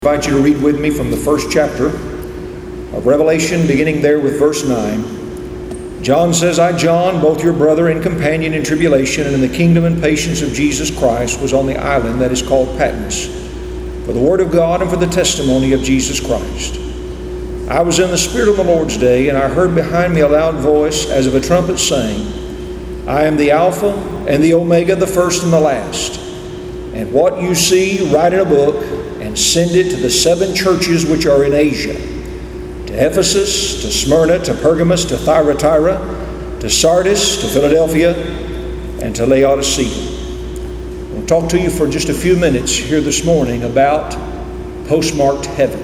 I invite you to read with me from the first chapter of Revelation, beginning there with verse 9. John says, I, John, both your brother and companion in tribulation and in the kingdom and patience of Jesus Christ, was on the island that is called Patmos, for the word of God and for the testimony of Jesus Christ. I was in the Spirit on the Lord's day, and I heard behind me a loud voice as of a trumpet saying, I am the Alpha and the Omega, the first and the last. And what you see, write in a book, and send it to the 7 churches which are in Asia, to Ephesus, to Smyrna, to Pergamos, to Thyatira, to Sardis, to Philadelphia, and to Laodicea. I want to talk to you for just a few minutes here this morning about postmarked heaven.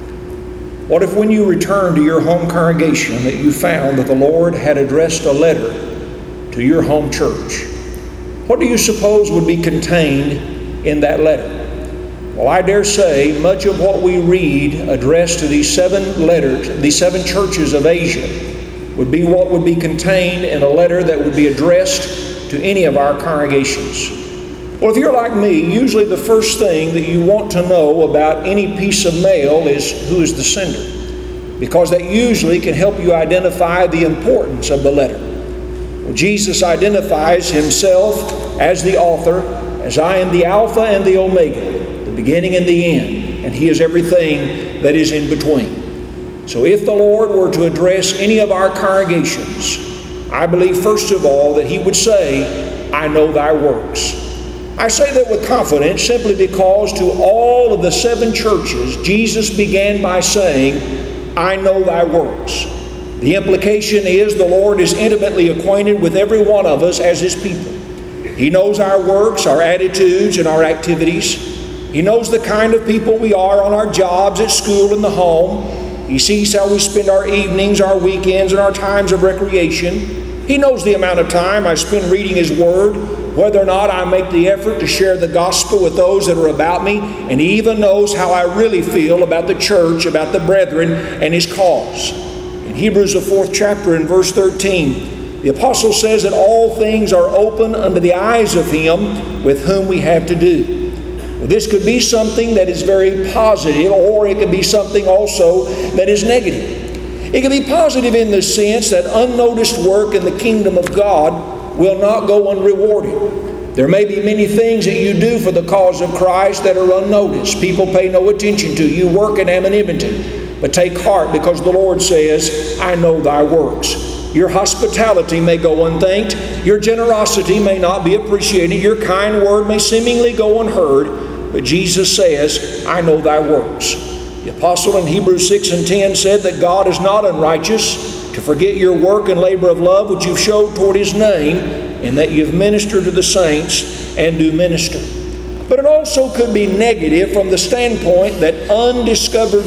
What if when you returned to your home congregation that you found that the Lord had addressed a letter to your home church? What do you suppose would be contained in that letter? Well, I dare say much of what we read addressed to these 7 letters, these 7 churches of Asia, would be what would be contained in a letter that would be addressed to any of our congregations. Well, if you're like me, usually the first thing that you want to know about any piece of mail is who is the sender, because that usually can help you identify the importance of the letter. Well, Jesus identifies himself as the author, as I am the Alpha and the Omega, the beginning and the end, and he is everything that is in between. So if the Lord were to address any of our congregations, I believe first of all that he would say, I know thy works. I say that with confidence simply because to all of the 7 churches, Jesus began by saying, I know thy works. The implication is the Lord is intimately acquainted with every one of us as his people. He knows our works, our attitudes, and our activities. He knows the kind of people we are on our jobs, at school, in the home. He sees how we spend our evenings, our weekends, and our times of recreation. He knows the amount of time I spend reading his word, whether or not I make the effort to share the gospel with those that are about me, and he even knows how I really feel about the church, about the brethren, and his cause. In Hebrews, the 4th chapter, in verse 13, the apostle says that all things are open unto the eyes of him with whom we have to do. Well, this could be something that is very positive, or it could be something also that is negative. It can be positive in the sense that unnoticed work in the kingdom of God will not go unrewarded. There may be many things that you do for the cause of Christ that are unnoticed. People pay no attention to. You work in anonymity. But take heart, because the Lord says, I know thy works. Your hospitality may go unthanked. Your generosity may not be appreciated. Your kind word may seemingly go unheard. But Jesus says, I know thy works. The apostle in Hebrews 6 and 10 said that God is not unrighteous to forget your work and labor of love which you've showed toward his name, and that you've ministered to the saints and do minister. But it also could be negative from the standpoint that undiscovered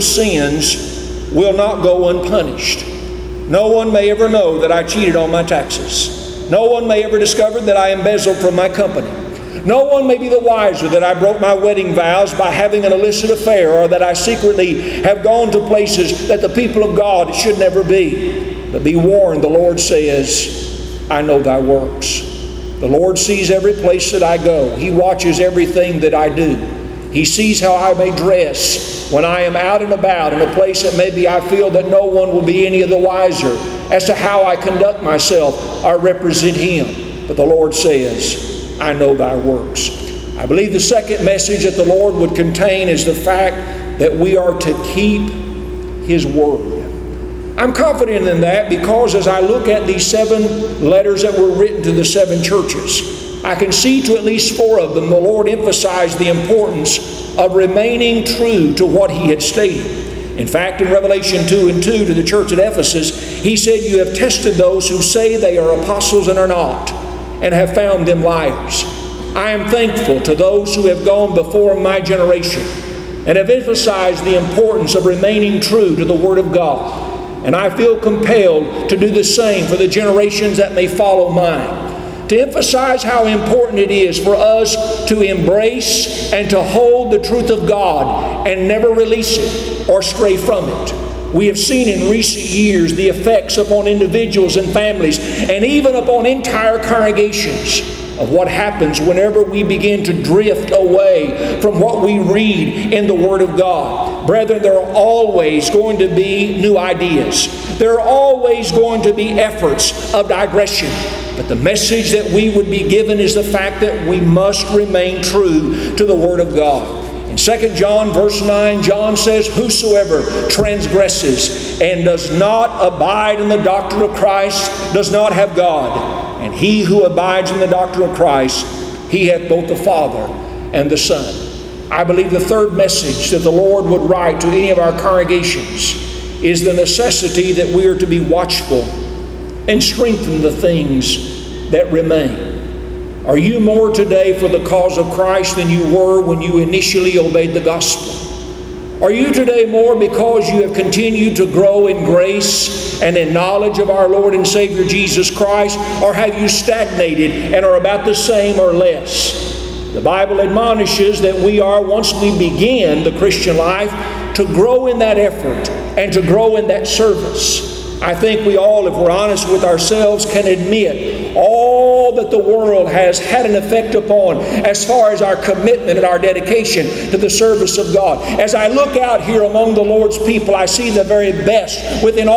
sins will not go unpunished. No one may ever know that I cheated on my taxes. No one may ever discover that I embezzled from my company. No one may be the wiser that I broke my wedding vows by having an illicit affair, or that I secretly have gone to places that the people of God should never be. But be warned, the Lord says, I know thy works. The Lord sees every place that I go. He watches everything that I do. He sees how I may dress when I am out and about in a place that maybe I feel that no one will be any of the wiser as to how I conduct myself or represent him. But the Lord says, I know thy works. I believe the second message that the Lord would contain is the fact that we are to keep his word. I'm confident in that because as I look at these 7 letters that were written to the 7 churches, I can see to at least 4 of them the Lord emphasized the importance of remaining true to what he had stated. In fact, in Revelation 2 and 2 to the church at Ephesus, he said, you have tested those who say they are apostles and are not, and have found them liars. I am thankful to those who have gone before my generation and have emphasized the importance of remaining true to the Word of God. And I feel compelled to do the same for the generations that may follow mine, to emphasize how important it is for us to embrace and to hold the truth of God and never release it or stray from it. We have seen in recent years the effects upon individuals and families, and even upon entire congregations, of what happens whenever we begin to drift away from what we read in the Word of God. Brethren, there are always going to be new ideas. There are always going to be efforts of digression. But the message that we would be given is the fact that we must remain true to the Word of God. In 2 John verse 9, John says, "Whosoever transgresses and does not abide in the doctrine of Christ does not have God. And he who abides in the doctrine of Christ, he hath both the Father and the Son." I believe the third message that the Lord would write to any of our congregations is the necessity that we are to be watchful and strengthen the things that remain. Are you more today for the cause of Christ than you were when you initially obeyed the gospel? Are you today more because you have continued to grow in grace and in knowledge of our Lord and Savior Jesus Christ? Or have you stagnated and are about the same or less? The Bible admonishes that we are, once we begin the Christian life, to grow in that effort and to grow in that service. I think we all, if we're honest with ourselves, can admit all that the world has had an effect upon as far as our commitment and our dedication to the service of God. As I look out here among the Lord's people, I see the very best within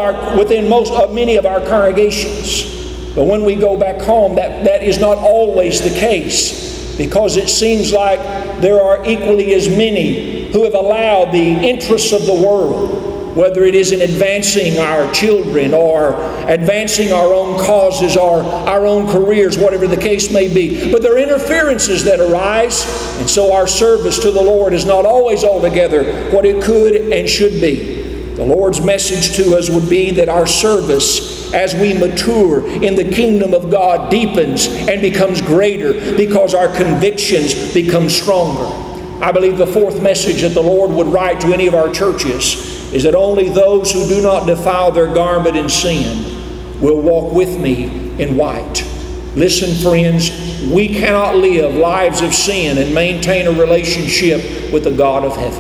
many of our congregations. But when we go back home, that is not always the case, because it seems like there are equally as many who have allowed the interests of the world, whether it is in advancing our children or advancing our own causes or our own careers, whatever the case may be. But there are interferences that arise, and so our service to the Lord is not always altogether what it could and should be. The Lord's message to us would be that our service, as we mature in the kingdom of God, deepens and becomes greater because our convictions become stronger. I believe the fourth message that the Lord would write to any of our churches is that only those who do not defile their garment in sin will walk with me in white. Listen, friends, we cannot live lives of sin and maintain a relationship with the God of heaven.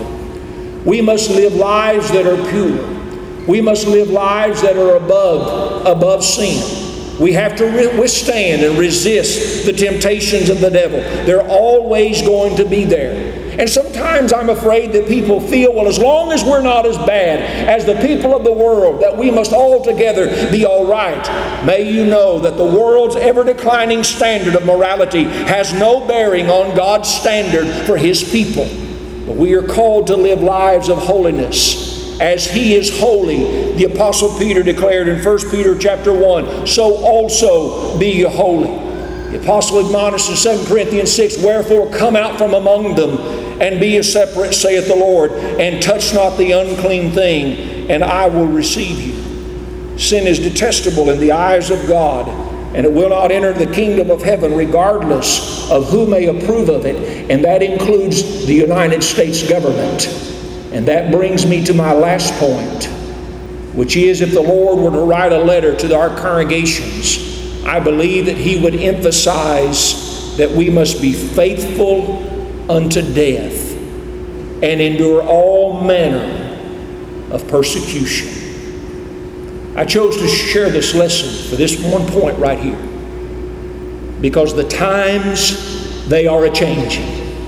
We must live lives that are pure. We must live lives that are above sin. We have to withstand and resist the temptations of the devil. They're always going to be there. And sometimes I'm afraid that people feel, well, as long as we're not as bad as the people of the world, that we must altogether be all right. May you know that the world's ever-declining standard of morality has no bearing on God's standard for His people. But we are called to live lives of holiness as He is holy. The Apostle Peter declared in 1 Peter chapter 1, "So also be ye holy." The Apostle admonished in 2 Corinthians 6, "Wherefore come out from among them, and be ye separate, saith the Lord, and touch not the unclean thing, and I will receive you." Sin is detestable in the eyes of God, and it will not enter the kingdom of heaven regardless of who may approve of it, and that includes the United States government. And that brings me to my last point, which is, if the Lord were to write a letter to our congregations, I believe that He would emphasize that we must be faithful unto death and endure all manner of persecution. I chose to share this lesson for this one point right here, because the times, they are a-changing.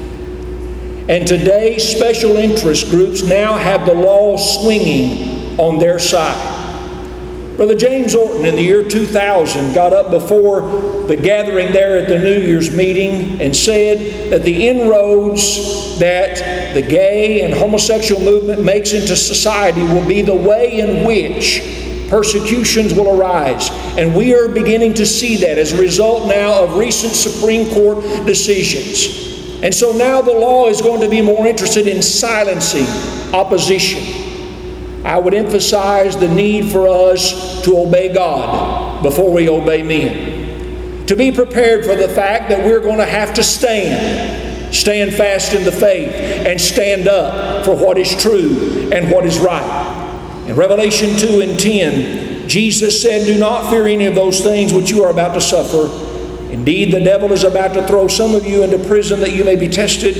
And today, special interest groups now have the law swinging on their side. Brother James Orton in the year 2000 got up before the gathering there at the New Year's meeting and said that the inroads that the gay and homosexual movement makes into society will be the way in which persecutions will arise. And we are beginning to see that as a result now of recent Supreme Court decisions. And so now the law is going to be more interested in silencing opposition. I would emphasize the need for us to obey God before we obey men. To be prepared for the fact that we're going to have to stand fast in the faith, and stand up for what is true and what is right. In Revelation 2 and 10, Jesus said, "Do not fear any of those things which you are about to suffer. Indeed, the devil is about to throw some of you into prison that you may be tested,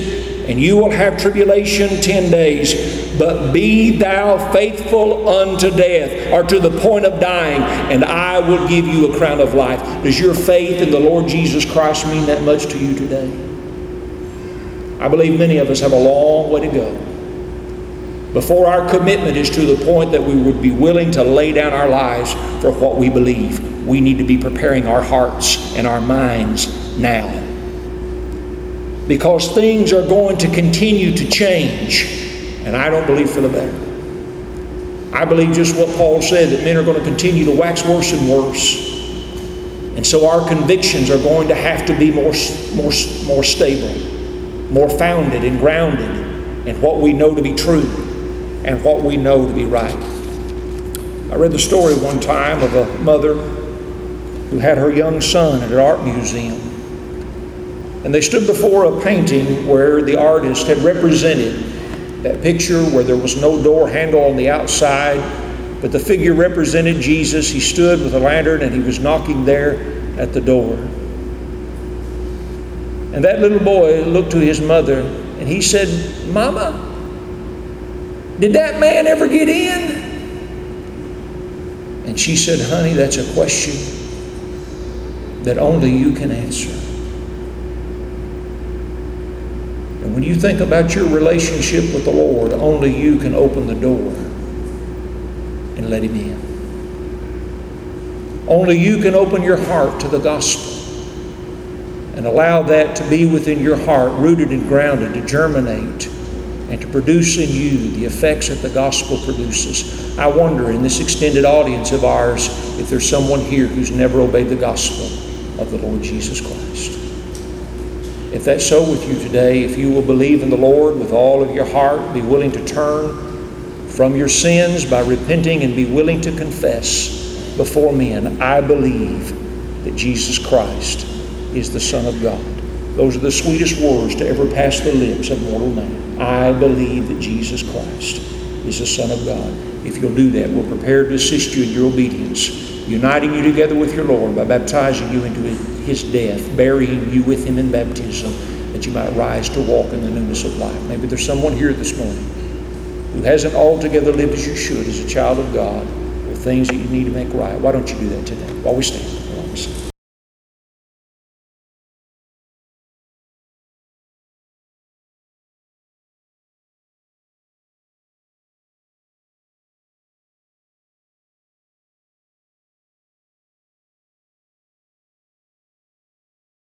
and you will have tribulation 10 days. But be thou faithful unto death, or to the point of dying, and I will give you a crown of life. Does your faith in the Lord Jesus Christ mean that much to you today? I believe many of us have a long way to go before our commitment is to the point that we would be willing to lay down our lives for what we believe. We need to be preparing our hearts and our minds now, because things are going to continue to change, and I don't believe for the better. I believe just what Paul said, that men are going to continue to wax worse and worse, and so our convictions are going to have to be more stable, more founded and grounded in what we know to be true and what we know to be right. I read the story one time of a mother who had her young son at an art museum. And they stood before a painting where the artist had represented that picture where there was no door handle on the outside, but the figure represented Jesus. He stood with a lantern and he was knocking there at the door. And that little boy looked to his mother and he said, "Mama, did that man ever get in?" And she said, "Honey, that's a question that only you can answer." And when you think about your relationship with the Lord, only you can open the door and let Him in. Only you can open your heart to the gospel and allow that to be within your heart, rooted and grounded, to germinate and to produce in you the effects that the gospel produces. I wonder in this extended audience of ours if there's someone here who's never obeyed the gospel of the Lord Jesus Christ. If that's so with you today, if you will believe in the Lord with all of your heart, be willing to turn from your sins by repenting and be willing to confess before men, "I believe that Jesus Christ is the Son of God." Those are the sweetest words to ever pass the lips of mortal man. I believe that Jesus Christ is the Son of God. If you'll do that, we're prepared to assist you in your obedience, uniting you together with your Lord by baptizing you into His death, burying you with Him in baptism, that you might rise to walk in the newness of life. Maybe there's someone here this morning who hasn't altogether lived as you should as a child of God, or things that you need to make right. Why don't you do that today while we stand?